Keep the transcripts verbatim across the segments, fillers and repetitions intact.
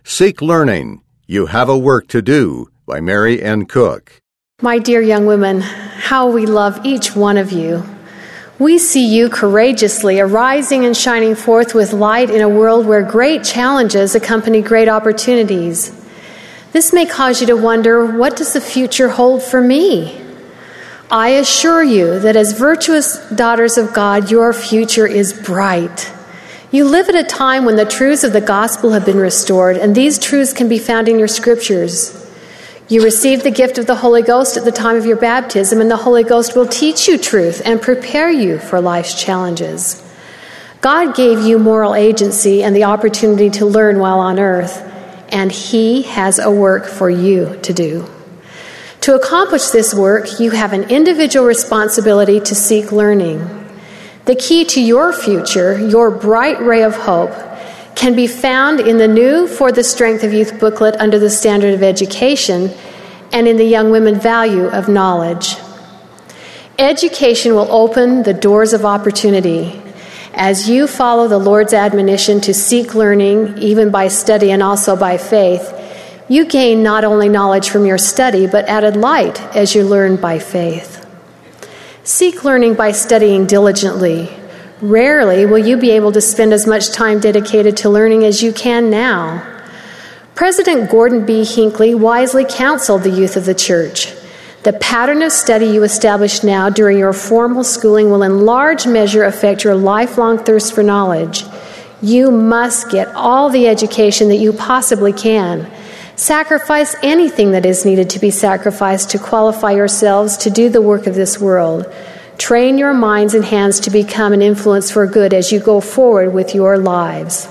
Seek Learning, You Have a Work to Do by Mary N. Cook. My dear young women, how we love each one of you. We see you courageously arising and shining forth with light in a world where great challenges accompany great opportunities. This may cause you to wonder, what does the future hold for me? I assure you that as virtuous daughters of God, your future is bright. You live at a time when the truths of the gospel have been restored, and these truths can be found in your scriptures. You received the gift of the Holy Ghost at the time of your baptism, and the Holy Ghost will teach you truth and prepare you for life's challenges. God gave you moral agency and the opportunity to learn while on earth, and He has a work for you to do. To accomplish this work, you have an individual responsibility to seek learning. The key to your future, your bright ray of hope, can be found in the new For the Strength of Youth booklet under the Standard of Education and in the Young Women Value of Knowledge. Education will open the doors of opportunity. As you follow the Lord's admonition to seek learning, even by study and also by faith, you gain not only knowledge from your study, but added light as you learn by faith. Seek learning by studying diligently. Rarely will you be able to spend as much time dedicated to learning as you can now. President Gordon B. Hinckley wisely counseled the youth of the church. The pattern of study you establish now during your formal schooling will in large measure affect your lifelong thirst for knowledge. You must get all the education that you possibly can. Sacrifice anything that is needed to be sacrificed to qualify yourselves to do the work of this world. Train your minds and hands to become an influence for good as you go forward with your lives.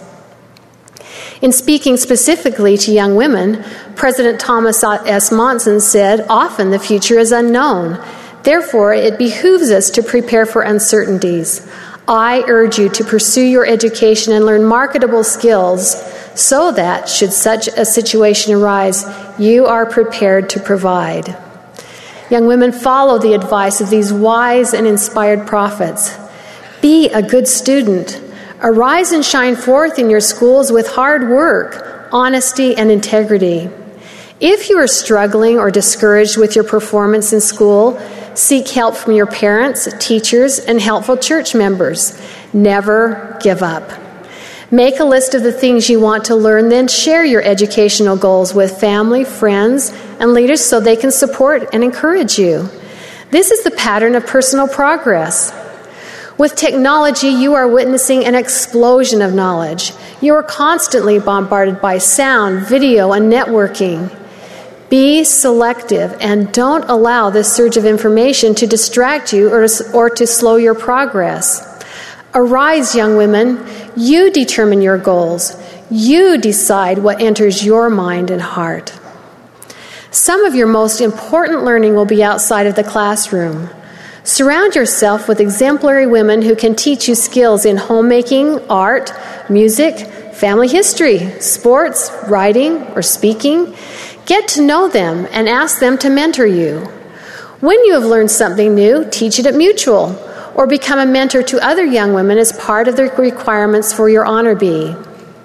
In speaking specifically to young women, President Thomas S. Monson said, "Often the future is unknown. Therefore, it behooves us to prepare for uncertainties. I urge you to pursue your education and learn marketable skills so that, should such a situation arise, you are prepared to provide." Young women, follow the advice of these wise and inspired prophets. Be a good student. Arise and shine forth in your schools with hard work, honesty, and integrity. If you are struggling or discouraged with your performance in school, seek help from your parents, teachers, and helpful church members. Never give up. Make a list of the things you want to learn, then share your educational goals with family, friends, and leaders so they can support and encourage you. This is the pattern of personal progress. With technology, you are witnessing an explosion of knowledge. You are constantly bombarded by sound, video, and networking. Be selective and don't allow this surge of information to distract you or, or to slow your progress. Arise, young women. You determine your goals. You decide what enters your mind and heart. Some of your most important learning will be outside of the classroom. Surround yourself with exemplary women who can teach you skills in homemaking, art, music, family history, sports, writing, or speaking. Get to know them and ask them to mentor you. When you have learned something new, teach it at Mutual, or become a mentor to other young women as part of the requirements for your Honor Bee.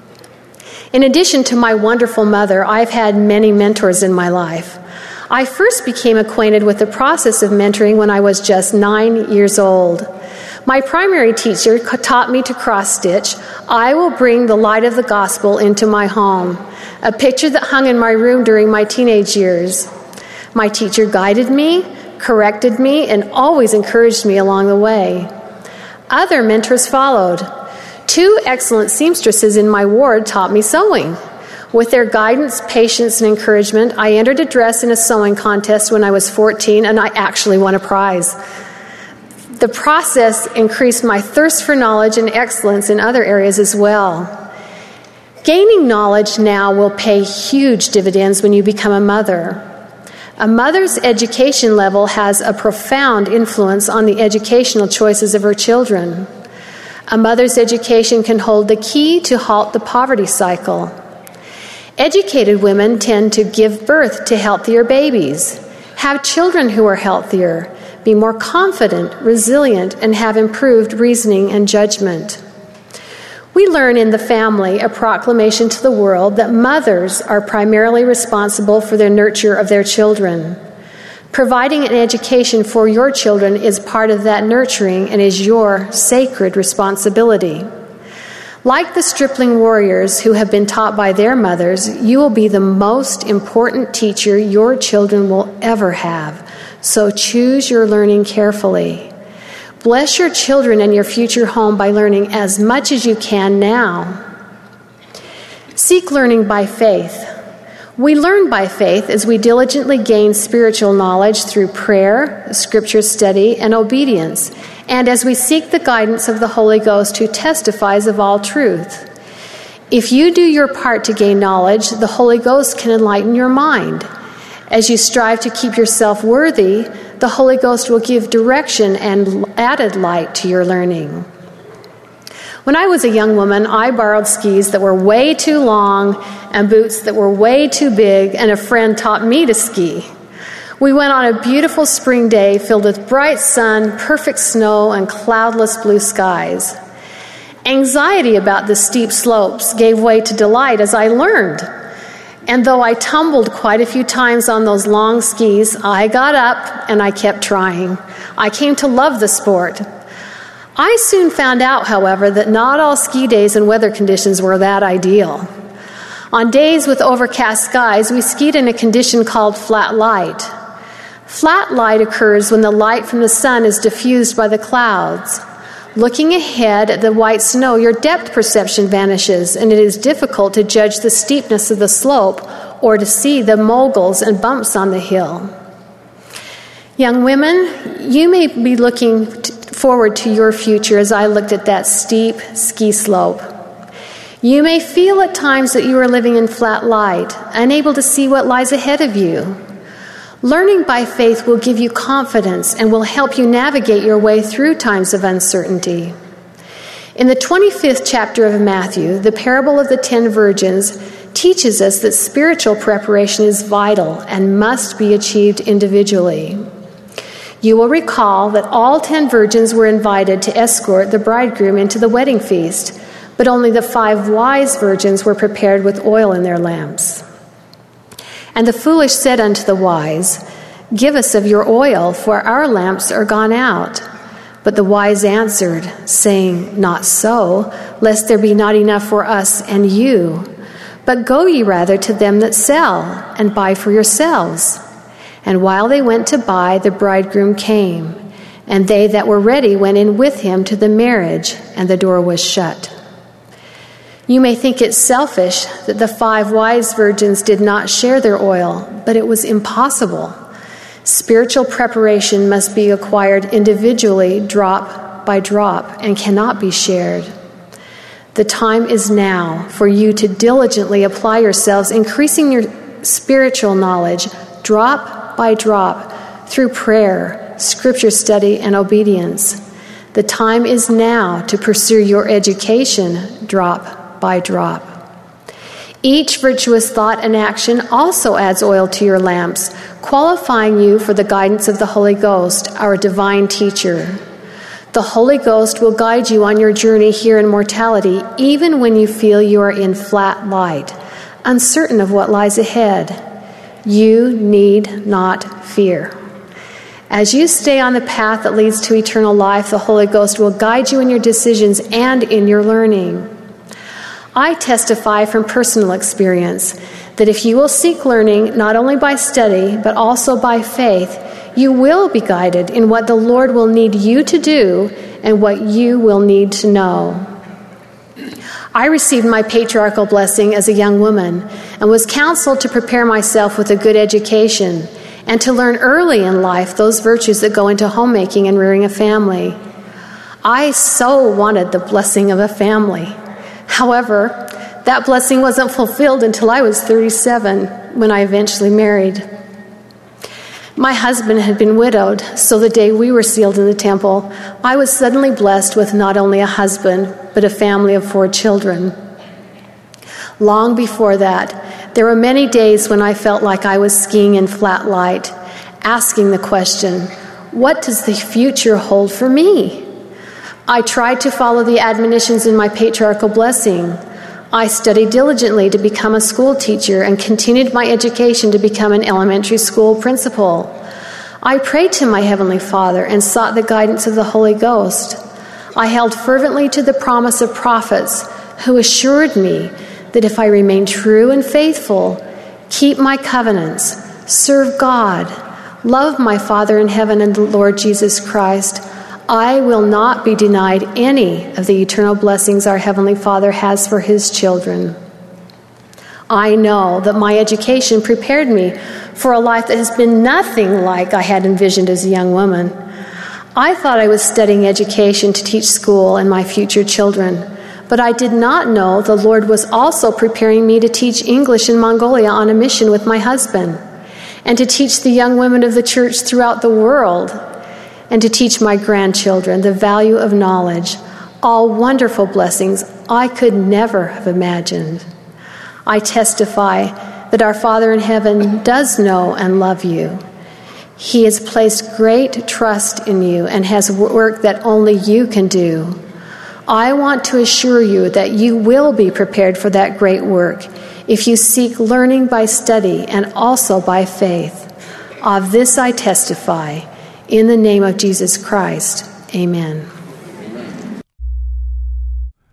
In addition to my wonderful mother, I've had many mentors in my life. I first became acquainted with the process of mentoring when I was just nine years old. My primary teacher taught me to cross-stitch, "I will bring the light of the gospel into my home," a picture that hung in my room during my teenage years. My teacher guided me, corrected me, and always encouraged me along the way. Other mentors followed. Two excellent seamstresses in my ward taught me sewing. With their guidance, patience, and encouragement, I entered a dress in a sewing contest when I was fourteen, and I actually won a prize. The process increased my thirst for knowledge and excellence in other areas as well. Gaining knowledge now will pay huge dividends when you become a mother. A mother's education level has a profound influence on the educational choices of her children. A mother's education can hold the key to halt the poverty cycle. Educated women tend to give birth to healthier babies, have children who are healthier, be more confident, resilient, and have improved reasoning and judgment. We learn in the family a proclamation to the world that mothers are primarily responsible for the nurture of their children. Providing an education for your children is part of that nurturing and is your sacred responsibility. Like the stripling warriors who have been taught by their mothers, you will be the most important teacher your children will ever have. So choose your learning carefully. Bless your children and your future home by learning as much as you can now. Seek learning by faith. We learn by faith as we diligently gain spiritual knowledge through prayer, scripture study, and obedience, and as we seek the guidance of the Holy Ghost who testifies of all truth. If you do your part to gain knowledge, the Holy Ghost can enlighten your mind. As you strive to keep yourself worthy, the Holy Ghost will give direction and added light to your learning. When I was a young woman, I borrowed skis that were way too long and boots that were way too big, and a friend taught me to ski. We went on a beautiful spring day filled with bright sun, perfect snow, and cloudless blue skies. Anxiety about the steep slopes gave way to delight as I learned. And though I tumbled quite a few times on those long skis, I got up and I kept trying. I came to love the sport. I soon found out, however, that not all ski days and weather conditions were that ideal. On days with overcast skies, we skied in a condition called flat light. Flat light occurs when the light from the sun is diffused by the clouds. Looking ahead at the white snow, your depth perception vanishes, and it is difficult to judge the steepness of the slope or to see the moguls and bumps on the hill. Young women, you may be looking t- forward to your future as I looked at that steep ski slope. You may feel at times that you are living in flat light, unable to see what lies ahead of you. Learning by faith will give you confidence and will help you navigate your way through times of uncertainty. In the twenty-fifth chapter of Matthew, the parable of the ten virgins teaches us that spiritual preparation is vital and must be achieved individually. You will recall that all ten virgins were invited to escort the bridegroom into the wedding feast, but only the five wise virgins were prepared with oil in their lamps. And the foolish said unto the wise, Give us of your oil, for our lamps are gone out. But the wise answered, saying, Not so, lest there be not enough for us and you. But go ye rather to them that sell, and buy for yourselves. And while they went to buy, the bridegroom came. And they that were ready went in with him to the marriage, and the door was shut. You may think it selfish that the five wise virgins did not share their oil, but it was impossible. Spiritual preparation must be acquired individually, drop by drop, and cannot be shared. The time is now for you to diligently apply yourselves, increasing your spiritual knowledge, drop by drop, through prayer, scripture study, and obedience. The time is now to pursue your education, drop by drop. Each virtuous thought and action also adds oil to your lamps, qualifying you for the guidance of the Holy Ghost, our divine teacher. The Holy Ghost will guide you on your journey here in mortality, even when you feel you are in flat light, uncertain of what lies ahead. You need not fear. As you stay on the path that leads to eternal life, the Holy Ghost will guide you in your decisions and in your learning. I testify from personal experience that if you will seek learning not only by study, but also by faith, you will be guided in what the Lord will need you to do and what you will need to know. I received my patriarchal blessing as a young woman and was counseled to prepare myself with a good education and to learn early in life those virtues that go into homemaking and rearing a family. I so wanted the blessing of a family. However, that blessing wasn't fulfilled until I was thirty-seven, when I eventually married. My husband had been widowed, so the day we were sealed in the temple, I was suddenly blessed with not only a husband, but a family of four children. Long before that, there were many days when I felt like I was skiing in flat light, asking the question, what does the future hold for me? I tried to follow the admonitions in my patriarchal blessing. I studied diligently to become a school teacher and continued my education to become an elementary school principal. I prayed to my Heavenly Father and sought the guidance of the Holy Ghost. I held fervently to the promise of prophets who assured me that if I remain true and faithful, keep my covenants, serve God, love my Father in heaven and the Lord Jesus Christ, I will not be denied any of the eternal blessings our Heavenly Father has for His children. I know that my education prepared me for a life that has been nothing like I had envisioned as a young woman. I thought I was studying education to teach school and my future children, but I did not know the Lord was also preparing me to teach English in Mongolia on a mission with my husband, and to teach the young women of the church throughout the world, and to teach my grandchildren the value of knowledge, all wonderful blessings I could never have imagined. I testify that our Father in heaven does know and love you. He has placed great trust in you and has work that only you can do. I want to assure you that you will be prepared for that great work if you seek learning by study and also by faith. Of this I testify. In the name of Jesus Christ, amen.